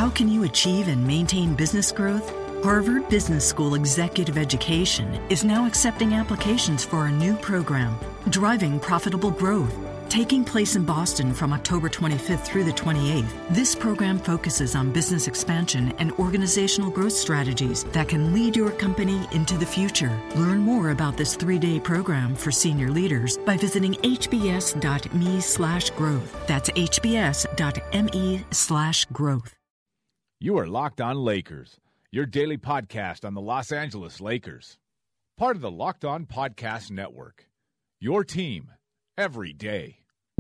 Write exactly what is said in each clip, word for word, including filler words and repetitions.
How can you achieve and maintain business growth? Harvard Business School Executive Education is now accepting applications for a new program, Driving Profitable Growth. Taking place in Boston from October twenty-fifth through the twenty-eighth, this program focuses on business expansion and organizational growth strategies that can lead your company into the future. Learn more about this three-day program for senior leaders by visiting hbs.me slash growth. That's hbs.me slash growth. You are Locked On Lakers, your daily podcast on the Los Angeles Lakers. Part of the Locked On Podcast Network, your team every day.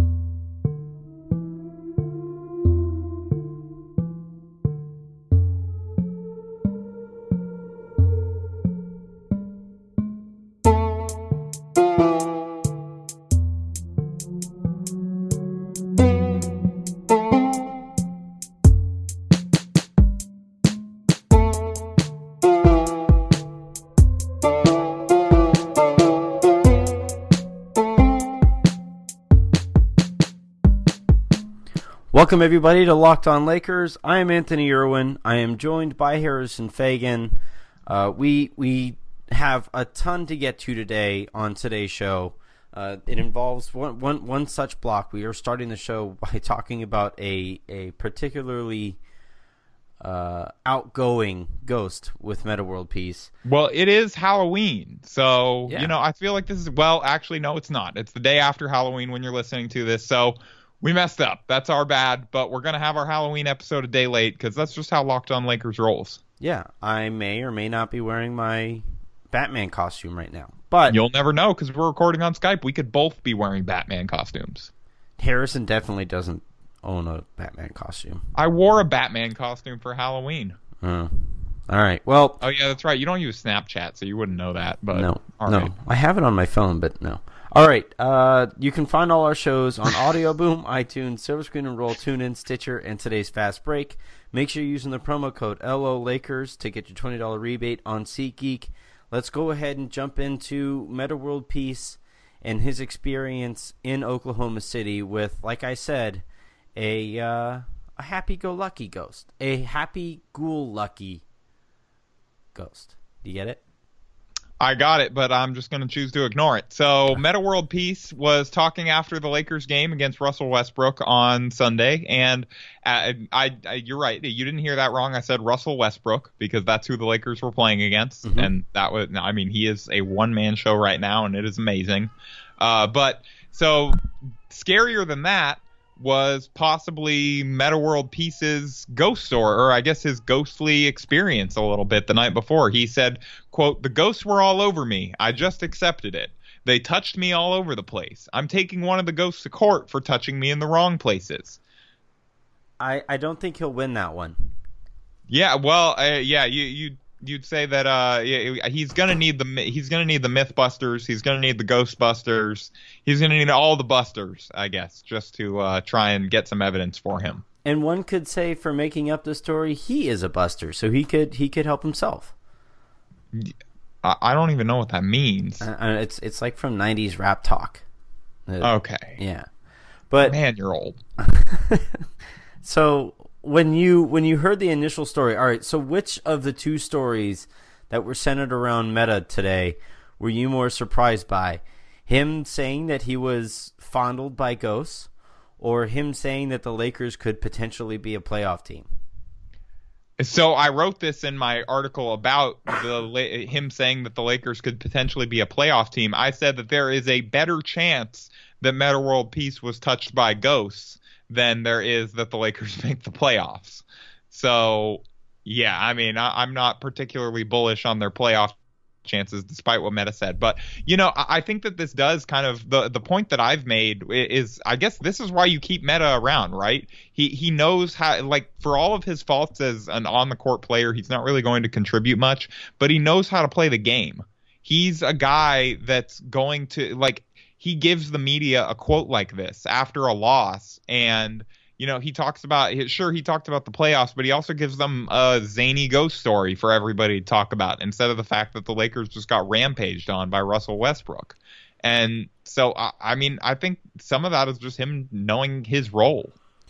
Welcome, everybody, to Locked On Lakers. I am Anthony Irwin. I am joined by Harrison Fagan. Uh, we we have a ton to get to today on today's show. Uh, it involves one, one, one such block. We are starting the show by talking about a, a particularly uh, outgoing ghost with Meta World Peace. Well, it is Halloween, so, Yeah. you know, I feel like this is, well, actually, no, it's not. It's the day after Halloween when you're listening to this, so we messed up. That's our bad, but we're going to have our Halloween episode a day late because that's just how Locked On Lakers rolls. Yeah, I may or may not be wearing my Batman costume right now. But You'll never know because we're recording on Skype. We could both be wearing Batman costumes. Harrison definitely doesn't own a Batman costume. I wore a Batman costume for Halloween. Oh. All right, well... Oh, yeah, that's right. You don't use Snapchat, so you wouldn't know that. But No, all no. right. I have it on my phone, but no. All right, uh, you can find all our shows on Audio Boom, iTunes, Silver Screen and Roll, TuneIn, Stitcher, and today's Fast Break. Make sure you're using the promo code L O Lakers to get your twenty dollars rebate on SeatGeek. Let's go ahead and jump into Meta World Peace and his experience in Oklahoma City with, like I said, a uh, a happy-go-lucky ghost, a happy-ghoul-lucky ghost. Do you get it? I got it, but I'm just going to choose to ignore it. So Meta World Peace was talking after the Lakers game against Russell Westbrook on Sunday, and uh, I, I, you're right. You didn't hear that wrong. I said Russell Westbrook because that's who the Lakers were playing against, mm-hmm. and that was, I mean, he is a one-man show right now, and it is amazing. Uh, but so scarier than that was possibly Meta World Peace's ghost story, or I guess his ghostly experience a little bit the night before. He said, quote, "The ghosts were all over me. I just accepted it. They touched me all over the place. I'm taking one of the ghosts to court for touching me in the wrong places." I, I don't think he'll win that one. Yeah, well, uh, yeah, you you you'd say that uh yeah, he's gonna need the he's gonna need the Mythbusters, he's gonna need the Ghostbusters, he's gonna need all the Busters, I guess, just to uh, try and get some evidence for him. And one could say, for making up the story, he is a Buster, so he could he could help himself. I don't even know what that means. Uh, it's it's like from nineties rap talk. Uh, okay. Yeah, but man, you're old. So when you when you heard the initial story, all right. So which of the two stories that were centered around Meta today were you more surprised by? Him saying that he was fondled by ghosts, or him saying that the Lakers could potentially be a playoff team? So I wrote this in my article about the him saying that the Lakers could potentially be a playoff team. I said that there is a better chance that Meta World Peace was touched by ghosts than there is that the Lakers make the playoffs. So, yeah, I mean, I, I'm not particularly bullish on their playoff chances, despite what Meta said. But, you know, I, I think that this does kind of, the, the point that I've made is, I guess this is why you keep Meta around, right? He he knows how, like, for all of his faults as an on-the-court player, he's not really going to contribute much, but he knows how to play the game. He's a guy that's going to, like, he gives the media a quote like this after a loss, and you know he talks about sure he talked about the playoffs, but he also gives them a zany ghost story for everybody to talk about instead of the fact that the Lakers just got rampaged on by Russell Westbrook. And so I, I mean I think some of that is just him knowing his role.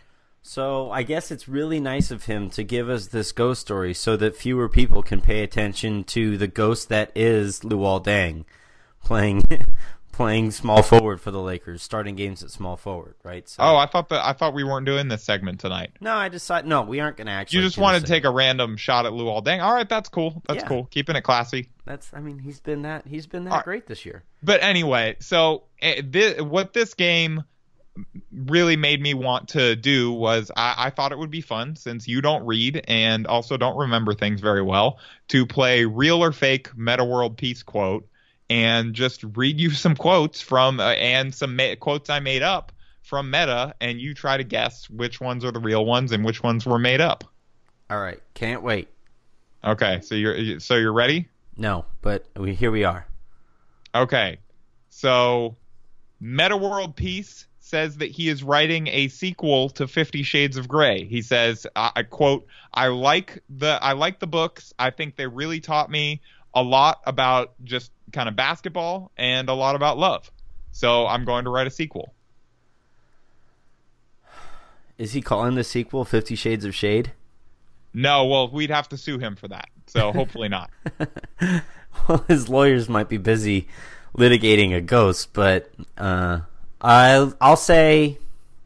So I guess it's really nice of him to give us this ghost story so that fewer people can pay attention to the ghost that is Luol Deng playing playing small forward for the Lakers, starting games at small forward, right? So, oh, I thought that I thought we weren't doing this segment tonight. No, I decided no, we aren't going to actually. You just wanted to take a random shot at Luol Deng. All right, that's cool. That's yeah. cool. Keeping it classy. That's I mean, he's been that he's been that right. great this year. But anyway, so uh, this, what this game really made me want to do was I, I thought it would be fun, since you don't read and also don't remember things very well, to play real or fake Meta World Peace quote and just read you some quotes from uh, and some ma- quotes I made up from Meta, and you try to guess which ones are the real ones and which ones were made up. All right, can't wait. Okay, so you're so you're ready? No, but we, here we are. Okay, so Meta World Peace says that he is writing a sequel to Fifty Shades of Grey. He says, I, I quote, I like the I like the books. I think they really taught me a lot about just kind of basketball and a lot about love. So I'm going to write a sequel. Is he calling the sequel Fifty Shades of Shade? No, well, we'd have to sue him for that. So hopefully not. Well, his lawyers might be busy litigating a ghost, but uh, I'll I'll say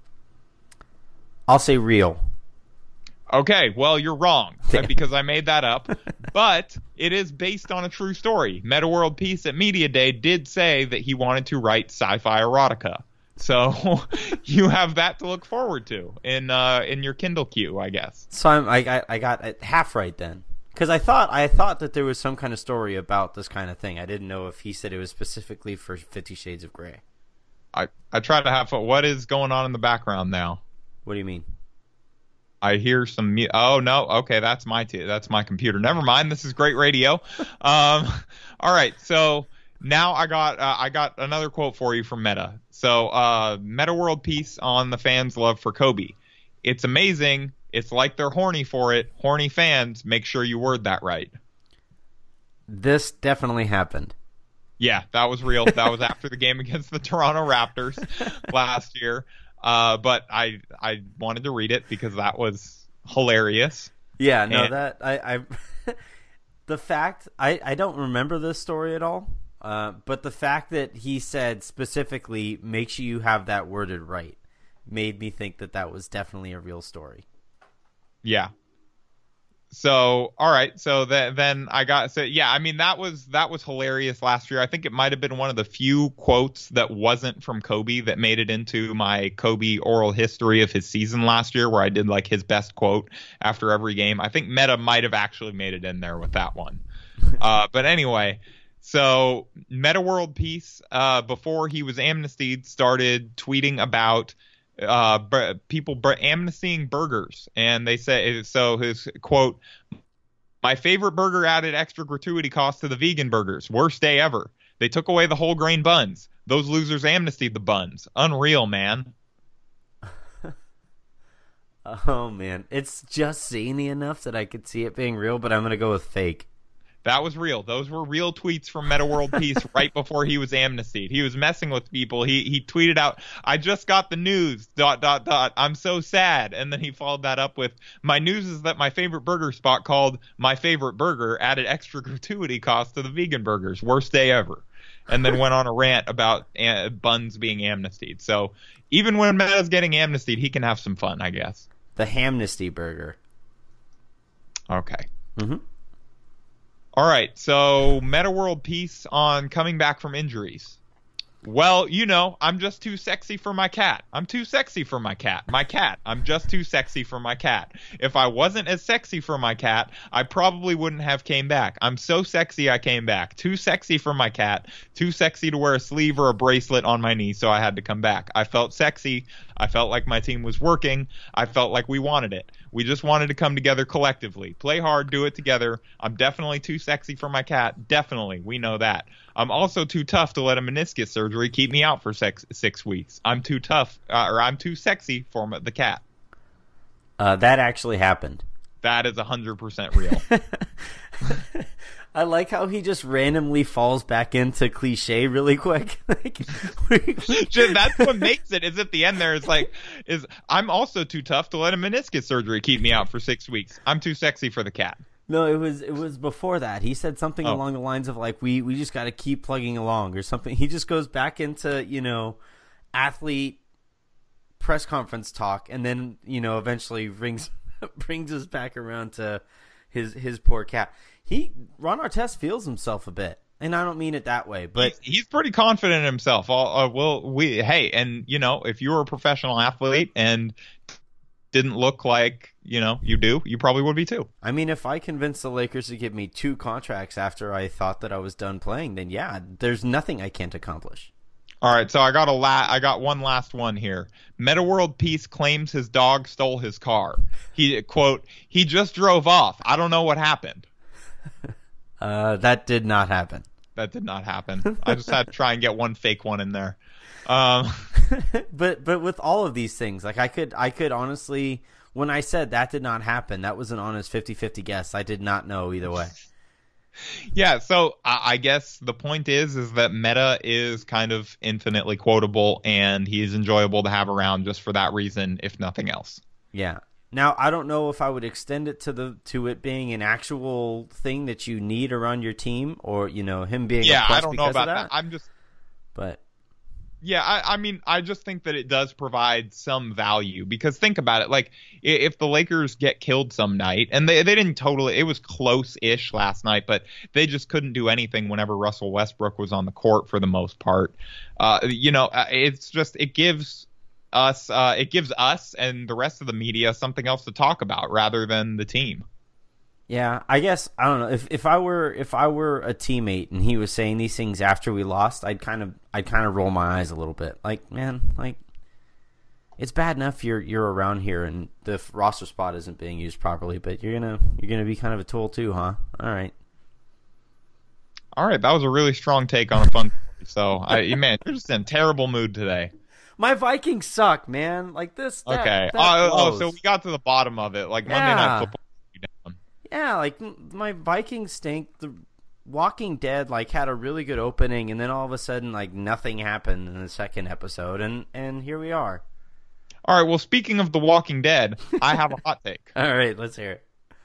I'll say real. Okay, well, you're wrong because I made that up, but it is based on a true story. Meta World Peace at Media Day did say that he wanted to write sci-fi erotica. So you have that to look forward to in uh, in your Kindle queue, I guess. So I'm, I got I got it half right then, because I thought I thought that there was some kind of story about this kind of thing. I didn't know if he said it was specifically for Fifty Shades of Grey. I I try to have fun. What is going on in the background now? What do you mean? I hear some. Mu- oh no, okay, that's my t- that's my computer. Never mind. This is great radio. um, all right, so. Now I got uh, I got another quote for you from Meta. So uh, Meta World Peace on the fans' love for Kobe. It's amazing. It's like they're horny for it. Horny fans, make sure you word that right. This definitely happened. Yeah, that was real. That was after the game against the Toronto Raptors last year. Uh, but I I wanted to read it because that was hilarious. Yeah, no, and, that I, I the fact I, I don't remember this story at all. Uh, but the fact that he said specifically, make sure you have that worded right, made me think that that was definitely a real story. Yeah. So, all right. So th- then I got, so yeah, I mean, that was, that was hilarious last year. I think it might've been one of the few quotes that wasn't from Kobe that made it into my Kobe oral history of his season last year, where I did like his best quote after every game. I think Meta might've actually made it in there with that one. uh, but anyway, so Meta World Peace, uh, before he was amnestied, started tweeting about uh, b- people b- amnestying burgers. And they say, so his quote, my favorite burger added extra gratuity cost to the vegan burgers. Worst day ever. They took away the whole grain buns. Those losers amnestied the buns. Unreal, man. Oh, man. It's just zany enough that I could see it being real, but I'm going to go with fake. That was real. Those were real tweets from Meta World Peace right before he was amnestied. He was messing with people. He he tweeted out, I just got the news, dot, dot, dot. I'm so sad. And then he followed that up with, my news is that my favorite burger spot called My Favorite Burger added extra gratuity cost to the vegan burgers. Worst day ever. And then went on a rant about uh, buns being amnestied. So even when Meta's getting amnestied, he can have some fun, I guess. The Hamnesty burger. Okay. Mm-hmm. All right, so Meta World Peace on coming back from injuries. Well, you know, I'm just too sexy for my cat. I'm too sexy for my cat. My cat. I'm just too sexy for my cat. If I wasn't as sexy for my cat, I probably wouldn't have came back. I'm so sexy I came back. Too sexy for my cat. Too sexy to wear a sleeve or a bracelet on my knee, so I had to come back. I felt sexy. I felt like my team was working. I felt like we wanted it. We just wanted to come together collectively. Play hard, do it together. I'm definitely too sexy for my cat. Definitely. We know that. I'm also too tough to let a meniscus surgery keep me out for six, six weeks. I'm too tough, uh, or I'm too sexy for the cat. Uh, that actually happened. That is one hundred percent real. I like how he just randomly falls back into cliche really quick. Like, Just, that's what makes it. Is at the end there is like, is I'm also too tough to let a meniscus surgery keep me out for six weeks. I'm too sexy for the cat. No, it was it was before that. He said something Oh. along the lines of like, we we just got to keep plugging along or something. He just goes back into, you know, athlete press conference talk, and then, you know, eventually brings brings us back around to his his poor cat. He Ron Artest feels himself a bit, and I don't mean it that way, but he's, he's pretty confident in himself. I'll, uh, well, we hey, and you know, if you were a professional athlete and didn't look like you know you do, you probably would be too. I mean, if I convinced the Lakers to give me two contracts after I thought that I was done playing, then yeah, there's nothing I can't accomplish. All right, so I got a la- I got one last one here. Meta World Peace claims his dog stole his car. He quote, he just drove off. I don't know what happened. Uh, that did not happen. That did not happen. I just had to try and get one fake one in there. Um, but but with all of these things, like I could I could honestly, when I said that did not happen, that was an honest fifty-fifty guess. I did not know either way. yeah, so I, I guess the point is is that Meta is kind of infinitely quotable, and he's enjoyable to have around just for that reason, if nothing else. Yeah. Now, I don't know if I would extend it to the to it being an actual thing that you need around your team, or you know him being Yeah, a plus I don't know because about of that. that. I'm just But Yeah, I, I mean, I just think that it does provide some value because think about it. Like, i- if the Lakers get killed some night, and they, they didn't totally, it was close-ish last night, but they just couldn't do anything whenever Russell Westbrook was on the court for the most part. Uh, you know, uh, it's just, it gives us, uh, it gives us and the rest of the media something else to talk about rather than the team. yeah, I guess I don't know if if I were if I were a teammate and he was saying these things after we lost, I'd kind of I'd kind of roll my eyes a little bit. Like, man, like it's bad enough you're you're around here and the f- roster spot isn't being used properly, but you're gonna you're gonna be kind of a tool too, huh? All right. All right, that was a really strong take on a fun. So, I man, you're just in a terrible mood today. My Vikings suck, man. Like this. That, Okay. that Oh, oh, blows. so we got to the bottom of it. Like Monday Yeah. Night Football. Down. Yeah, like m- my Vikings stink. The Walking Dead like had a really good opening, and then all of a sudden, like nothing happened in the second episode, and and here we are. All right. Well, speaking of The Walking Dead, I have a hot take. All right, let's hear it.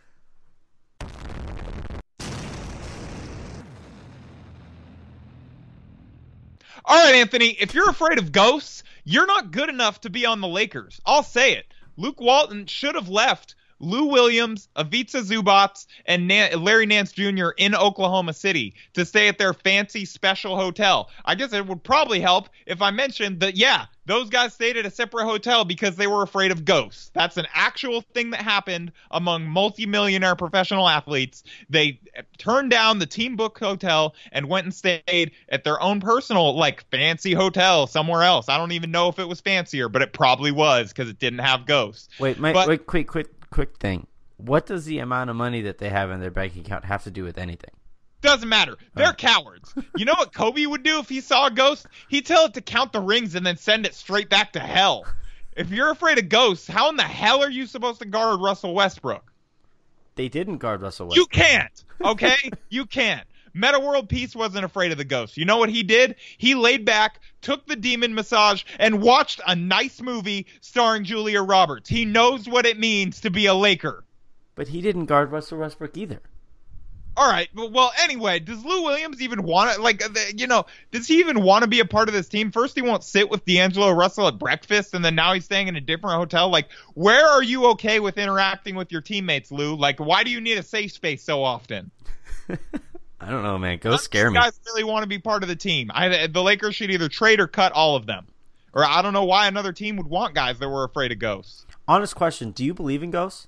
All right, Anthony. If you're afraid of ghosts, you're not good enough to be on the Lakers. I'll say it. Luke Walton should have left Lou Williams, Ivica Zubac, and Nan- Larry Nance Junior in Oklahoma City to stay at their fancy special hotel. I guess it would probably help if I mentioned that, yeah, those guys stayed at a separate hotel because they were afraid of ghosts. That's an actual thing that happened among multimillionaire professional athletes. They turned down the team book hotel and went and stayed at their own personal, like, fancy hotel somewhere else. I don't even know if it was fancier, but it probably was because it didn't have ghosts. Wait, my, But- wait, quick, quick, quick thing. What does the amount of money that they have in their bank account have to do with anything? Doesn't matter. They're cowards. You know what Kobe would do if he saw a ghost? He'd tell it to count the rings and then send it straight back to hell. If you're afraid of ghosts, how in the hell are you supposed to guard Russell Westbrook? They didn't guard Russell You Westbrook. can't, okay? You can't. Meta World Peace wasn't afraid of the ghost. You know what he did? He laid back, took the demon massage, and watched a nice movie starring Julia Roberts. He knows what it means to be a Laker. But he didn't guard Russell Westbrook either. All right. Well, anyway, does Lou Williams even want to, like, you know, does he even want to be a part of this team? First, he won't sit with D'Angelo Russell at breakfast, and then now he's staying in a different hotel. Like, where are you okay with interacting with your teammates, Lou? Like, why do you need a safe space so often? I don't know, man. Go None of scare these me. guys really want to be part of the team. I, the Lakers should either trade or cut all of them. Or I don't know why another team would want guys that were afraid of ghosts. Honest question: do you believe in ghosts?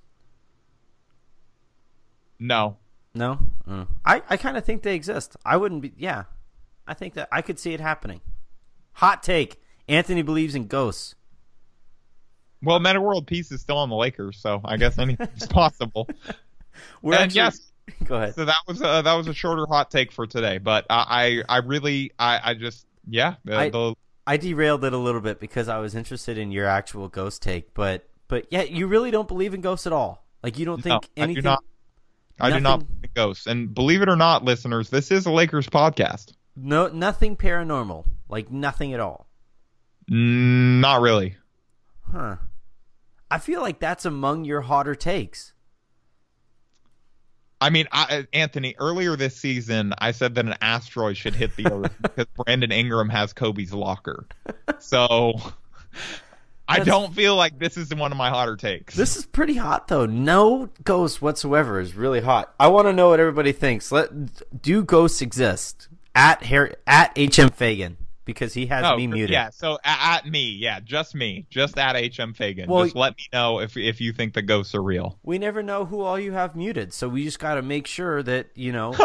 No. No. Mm. I I kind of think they exist. I wouldn't be. Yeah, I think that I could see it happening. Hot take: Anthony believes in ghosts. Well, Meta World Peace is still on the Lakers, so I guess anything's possible. We're And actually, yes. Go ahead. So that was a, that was a shorter hot take for today, but I I, I really I, I just yeah the, I- the I derailed it a little bit because I was interested in your actual ghost take, but but yeah, you really don't believe in ghosts at all. Like you don't No, think anything? I do not. I nothing, do not believe in ghosts. And believe it or not, listeners, this is a Lakers podcast. No, nothing paranormal. Like nothing at all. Mm, not really. Huh. I feel like that's among your hotter takes. I mean, I, Anthony, earlier this season, I said that an asteroid should hit the Earth because Brandon Ingram has Kobe's locker. So I don't feel like this is one of my hotter takes. This is pretty hot, though. No ghost whatsoever is really hot. I want to know what everybody thinks. Let Do ghosts exist? At Harry, at H M Fagan. Because he has no, me muted. Yeah, so at, at me, yeah, just me, just at H M Fagan. Well, just let me know if if you think the ghosts are real. We never know who all you have muted, so we just got to make sure that, you know.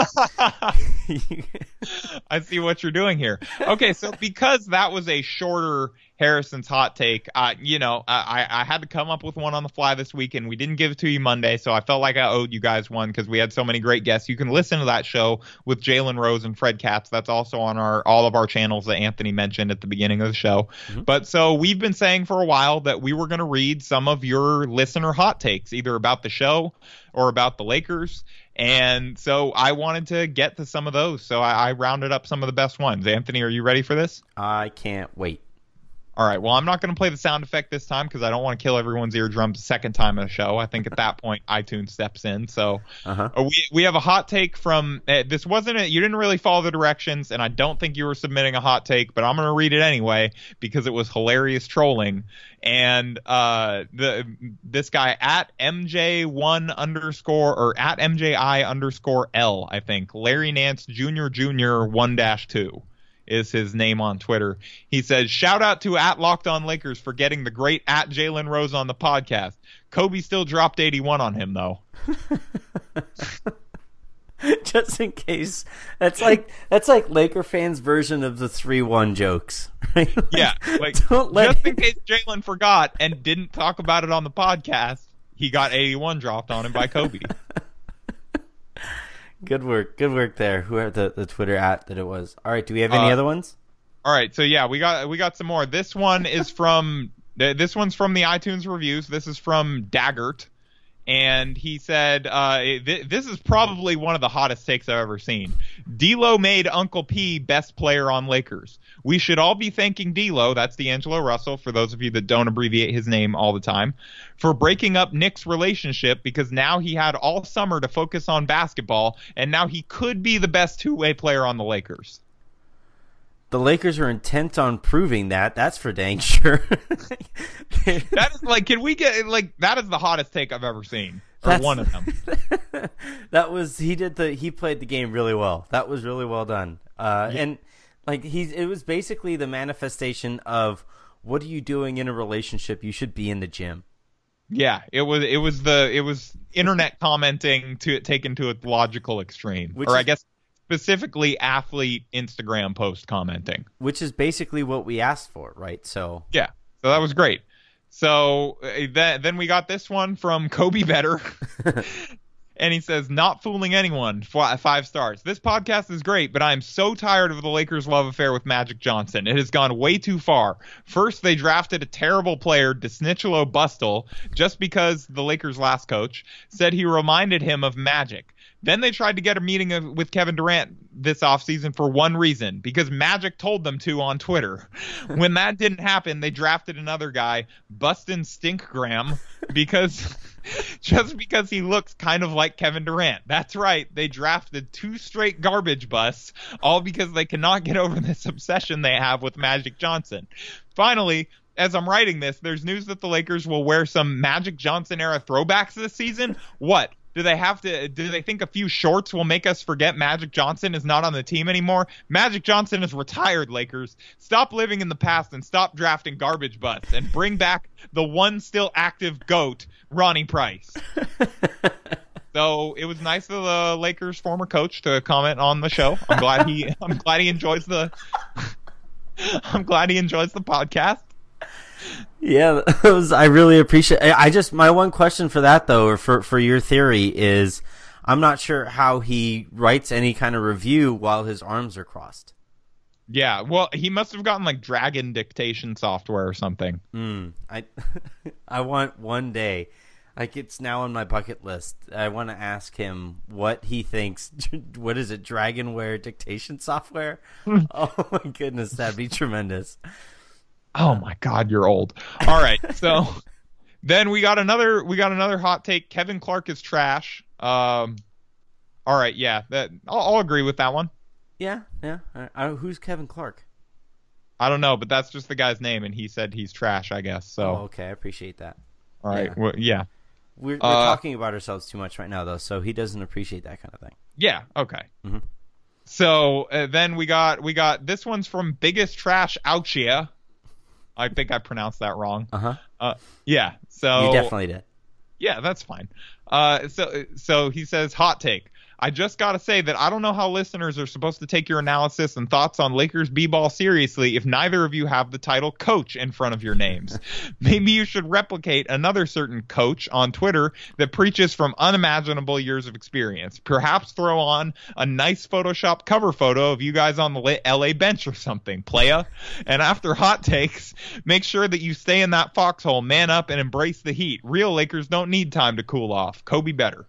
I see what you're doing here. Okay, so because that was a shorter Harrison's hot take, uh, you know, I, I had to come up with one on the fly this week, and we didn't give it to you Monday, so I felt like I owed you guys one because we had so many great guests. You can listen to that show with Jalen Rose and Fred Katz. That's also on our all of our channels that Anthony mentioned at the beginning of the show. Mm-hmm. But so we've been saying for a while that we were going to read some of your listener hot takes, either about the show or about the Lakers. And so I wanted to get to some of those. So I, I rounded up some of the best ones. Anthony, are you ready for this? I can't wait. All right. Well, I'm not going to play the sound effect this time because I don't want to kill everyone's eardrums a second time in the show. I think at that point iTunes steps in. So uh-huh. uh, we we have a hot take from uh, this wasn't a, you didn't really follow the directions, and I don't think you were submitting a hot take, but I'm going to read it anyway because it was hilarious trolling. And uh, the this guy at M J one underscore or at M J I underscore L, I think Larry Nance Junior Junior one dash two. Is his name on Twitter. He says, shout out to at Locked On Lakers for getting the great at Jalen Rose on the podcast. Kobe still dropped eighty-one on him, though. Just in case. That's like that's like Laker fans' version of the three one jokes. Right? Like, yeah. Like, don't let just in case Jalen forgot and didn't talk about it on the podcast, he got eighty-one dropped on him by Kobe. Good work. Good work there. Whoever the, the Twitter at that it was. All right. Do we have any uh, other ones? All right. So, yeah, we got we got some more. This one is from this one's from the iTunes reviews. This is from Daggert. And he said, uh, th- this is probably one of the hottest takes I've ever seen. D'Lo made Uncle P best player on Lakers. We should all be thanking D'Lo, that's D'Angelo Russell, for those of you that don't abbreviate his name all the time, for breaking up Nick's relationship because now he had all summer to focus on basketball, and now he could be the best two-way player on the Lakers. The Lakers are intent on proving that. That's for dang sure. That is like, can we get like that is the hottest take I've ever seen, or That's, one of them. That was he did the he played the game really well. That was really well done. Uh, yeah. And like he's it was basically the manifestation of what are you doing in a relationship? You should be in the gym. Yeah, it was it was the it was internet commenting to taken to a logical extreme, Which or I is, guess. Specifically athlete Instagram post commenting. Which is basically what we asked for, right? So yeah, so that was great. So uh, th- then we got this one from Kobe Better. And he says, not fooling anyone, F- five stars. This podcast is great, but I am so tired of the Lakers' love affair with Magic Johnson. It has gone way too far. First, they drafted a terrible player, Desnicolo Bustle, just because the Lakers' last coach said he reminded him of Magic. Then they tried to get a meeting of, with Kevin Durant this offseason for one reason, because Magic told them to on Twitter. When that didn't happen, they drafted another guy, Bustin Stinkgram, because just because he looks kind of like Kevin Durant. That's right. They drafted two straight garbage busts, all because they cannot get over this obsession they have with Magic Johnson. Finally, as I'm writing this, there's news that the Lakers will wear some Magic Johnson era throwbacks this season. What? Do they have to? Do they think a few shorts will make us forget Magic Johnson is not on the team anymore? Magic Johnson is retired, Lakers. Stop living in the past and stop drafting garbage butts and bring back the one still active GOAT, Ronnie Price. So it was nice of the Lakers' former coach to comment on the show. I'm glad he. I'm glad he enjoys the. I'm glad he enjoys the podcast. Yeah, was, I really appreciate it. I just, my one question for that, though, or for, for your theory is, I'm not sure how he writes any kind of review while his arms are crossed. Yeah, well, he must have gotten, like, Dragon dictation software or something. Mm, I, I want one day. Like, it's now on my bucket list. I want to ask him what he thinks. What is it, Dragonware dictation software? Oh, my goodness, that'd be tremendous. Oh, my God, you're old. All right, so then we got another we got another hot take. Kevin Clark is trash. Um, all right, yeah, that I'll, I'll agree with that one. Yeah, yeah. Uh, who's Kevin Clark? I don't know, but that's just the guy's name, and he said he's trash, I guess. So. Oh, okay, I appreciate that. All right, yeah. Well, yeah. We're, we're uh, talking about ourselves too much right now, though, so he doesn't appreciate that kind of thing. Yeah. Okay. Mm-hmm. So uh, then we got we got this one's from Biggest Trash Ouchia. I think I pronounced that wrong. Uh-huh. Uh Yeah. So you definitely did. Yeah, that's fine. Uh, so so he says, hot take. I just got to say that I don't know how listeners are supposed to take your analysis and thoughts on Lakers b-ball seriously if neither of you have the title coach in front of your names. Maybe you should replicate another certain coach on Twitter that preaches from unimaginable years of experience. Perhaps throw on a nice Photoshop cover photo of you guys on the L A bench or something, playa. And after hot takes, make sure that you stay in that foxhole, man up, and embrace the heat. Real Lakers don't need time to cool off. Kobe better.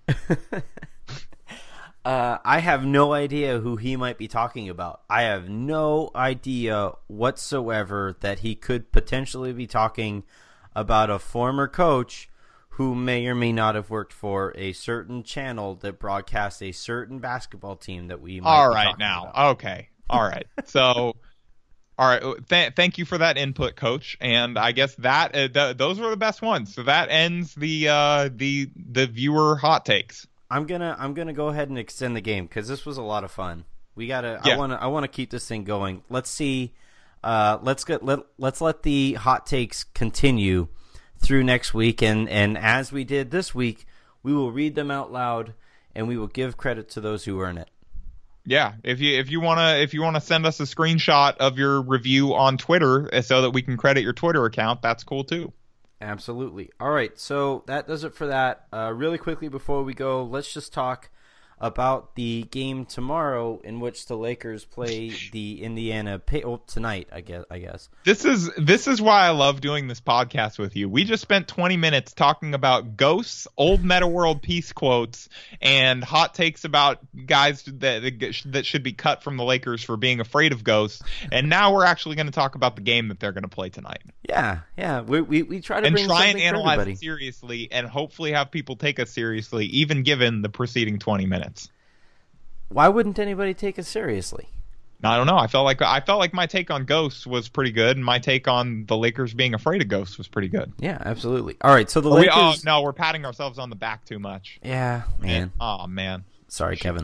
Uh, I have no idea who he might be talking about. I have no idea whatsoever that he could potentially be talking about a former coach who may or may not have worked for a certain channel that broadcasts a certain basketball team that we might All be right, talking now. about. Okay. All right. So, all right. Th- thank you for that input, Coach. And I guess that uh, th- those were the best ones. So that ends the uh, the the viewer hot takes. I'm gonna I'm gonna go ahead and extend the game because this was a lot of fun. We gotta Yeah. I wanna I wanna keep this thing going. Let's see. Uh, let's get let let's let the hot takes continue through next week, and and as we did this week, we will read them out loud and we will give credit to those who earn it. Yeah, if you if you wanna if you wanna send us a screenshot of your review on Twitter so that we can credit your Twitter account, that's cool too. Absolutely. All right, so that does it for that. Uh, really quickly before we go, let's just talk about the game tomorrow in which the Lakers play the Indiana pa- oh, tonight, I guess I guess. This is this is why I love doing this podcast with you. We just spent twenty minutes talking about ghosts, old Meta World Peace quotes, and hot takes about guys that that should be cut from the Lakers for being afraid of ghosts. And now we're actually going to talk about the game that they're going to play tonight. Yeah, yeah. We we, we try to and bring try and something for analyze everybody. it seriously, and hopefully have people take us seriously, even given the preceding twenty minutes. Why wouldn't anybody take us seriously? I don't know. I felt like I felt like my take on ghosts was pretty good, and my take on the Lakers being afraid of ghosts was pretty good. Yeah, absolutely. All right, so the Oh, we, Lakers. oh no, we're patting ourselves on the back too much. Yeah, man. Oh man. Sorry, Kevin.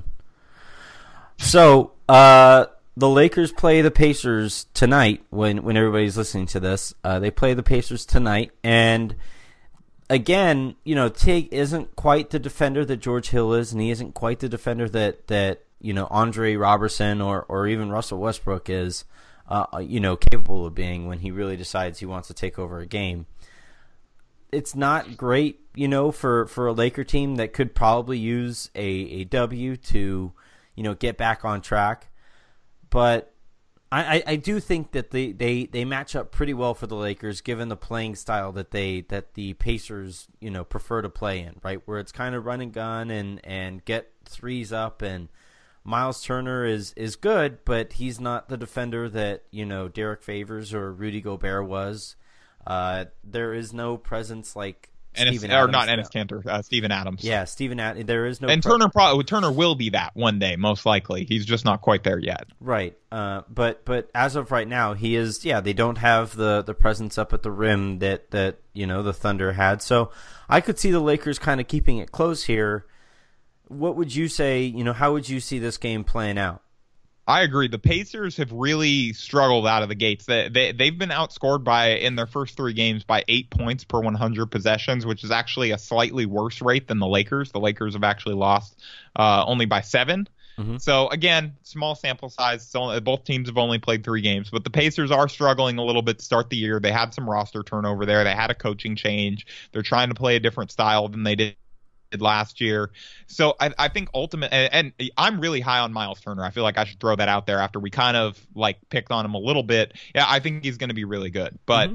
So, uh, the Lakers play the Pacers tonight. When when everybody's listening to this, uh, they play the Pacers tonight, and again, you know, Tig isn't quite the defender that George Hill is, and he isn't quite the defender that, that you know, Andre Robertson or, or even Russell Westbrook is, uh, you know, capable of being when he really decides he wants to take over a game. It's not great, you know, for, for a Laker team that could probably use a, a W to, you know, get back on track. But I, I do think that they, they, they match up pretty well for the Lakers, given the playing style that they that the Pacers you know prefer to play in, right? Where it's kind of run and gun and, and get threes up, and Miles Turner is, is good, but he's not the defender that you know Derek Favors or Rudy Gobert was. Uh, there is no presence like Ennis, Steven or Adams. not Ennis Cantor, uh, Steven Adams. Yeah, Steven Adams. There is no and pre- Turner pro- Turner will be that one day, most likely. He's just not quite there yet. Right. Uh, but but as of right now, he is. Yeah, they don't have the, the presence up at the rim that, that you know the Thunder had. So I could see the Lakers kind of keeping it close here. What would you say? You know, how would you see this game playing out? I agree. The Pacers have really struggled out of the gates. They, they, they've been outscored by in their first three games by eight points per one hundred possessions, which is actually a slightly worse rate than the Lakers. The Lakers have actually lost uh, only by seven. Mm-hmm. So, again, small sample size. So both teams have only played three games. But the Pacers are struggling a little bit to start the year. They had some roster turnover there. They had a coaching change. They're trying to play a different style than they did last year. So I, I think ultimate and, and I'm really high on Miles Turner. I feel like I should throw that out there after we kind of like picked on him a little bit. Yeah, I think he's going to be really good. But mm-hmm.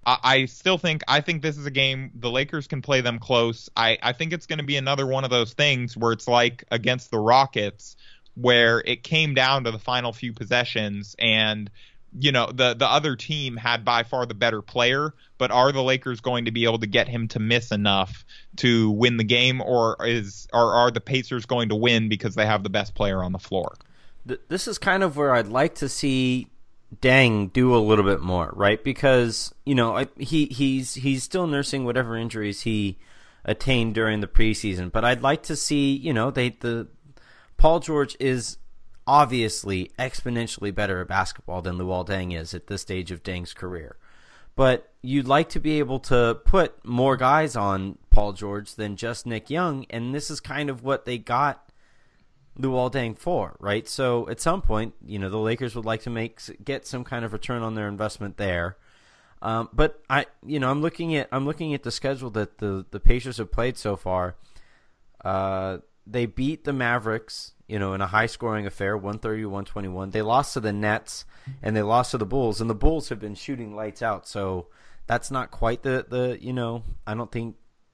I, I still think I think this is a game the Lakers can play them close. I, I think it's going to be another one of those things where it's like against the Rockets, where it came down to the final few possessions, and you know the the other team had by far the better player, but are the Lakers going to be able to get him to miss enough to win the game, or is or are the Pacers going to win because they have the best player on the floor? This is kind of where I'd like to see Deng do a little bit more, right? Because you know I, he he's he's still nursing whatever injuries he attained during the preseason, but I'd like to see you know they the Paul George is obviously exponentially better at basketball than Luol Deng is at this stage of Deng's career. But you'd like to be able to put more guys on Paul George than just Nick Young, and this is kind of what they got Luol Deng for, right? So at some point, you know, the Lakers would like to make get some kind of return on their investment there. Um, but I, you know, I'm looking at I'm looking at the schedule that the the Pacers have played so far. Uh, they beat the Mavericks, you know, in a high-scoring affair, one thirty to one twenty-one. They lost to the Nets, and they lost to the Bulls, and the Bulls have been shooting lights out. So that's not quite the, the you know, I don't think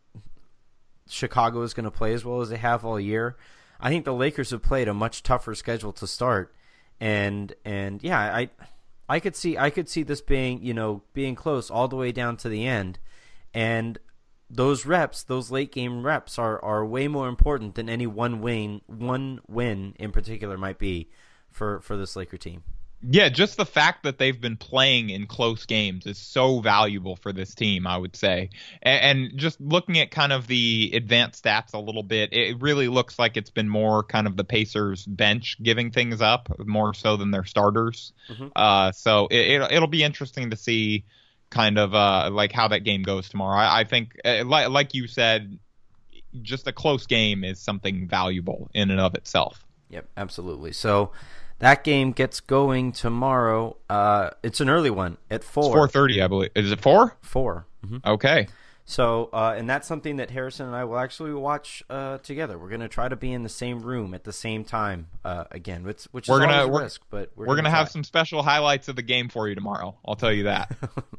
Chicago is going to play as well as they have all year. I think the Lakers have played a much tougher schedule to start, and and yeah, I I could see I could see this being, you know, being close all the way down to the end, and those reps, those late game reps are, are way more important than any one win, one win in particular might be for, for this Laker team. Yeah, just the fact that they've been playing in close games is so valuable for this team, I would say. And, and just looking at kind of the advanced stats a little bit, it really looks like it's been more kind of the Pacers bench giving things up more so than their starters. Mm-hmm. Uh, so it, it, it'll be interesting to see kind of uh, like how that game goes tomorrow. I, I think, uh, like, like you said, just a close game is something valuable in and of itself. Yep, absolutely. So that game gets going tomorrow. Uh, it's an early one at four. It's four thirty, I believe. Is it four? Four. Mm-hmm. Okay. So, uh, and that's something that Harrison and I will actually watch uh, together. We're going to try to be in the same room at the same time uh, again, which, which we're is gonna, always a we're, risk. But we're, we're going to have some special highlights of the game for you tomorrow. I'll tell you that.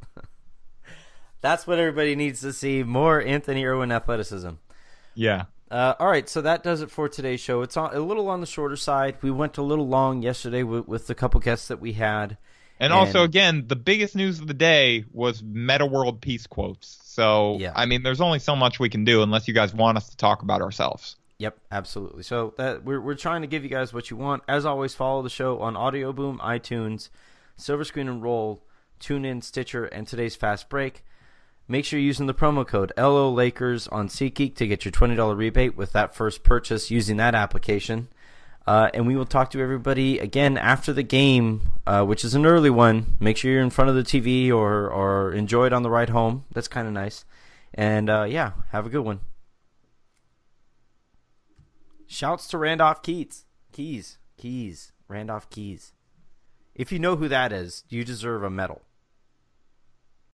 That's what everybody needs to see. More Anthony Irwin athleticism. Yeah. Uh, all right, so that does it for today's show. It's on, a little on the shorter side. We went a little long yesterday with, with the couple guests that we had. And, and also, again, the biggest news of the day was Meta World Peace quotes. So, yeah. I mean, there's only so much we can do unless you guys want us to talk about ourselves. Yep, absolutely. So that we're we're trying to give you guys what you want. As always, follow the show on Audio Boom, iTunes, Silver Screen and Roll, TuneIn, Stitcher, and today's Fast Break. Make sure you're using the promo code L O Lakers on SeatGeek to get your twenty dollars rebate with that first purchase using that application. Uh, and we will talk to everybody again after the game, uh, which is an early one. Make sure you're in front of the T V or, or enjoy it on the ride home. That's kind of nice. And, uh, yeah, have a good one. Shouts to Randolph Keats. Keys. Keys. Randolph Keys. If you know who that is, you deserve a medal.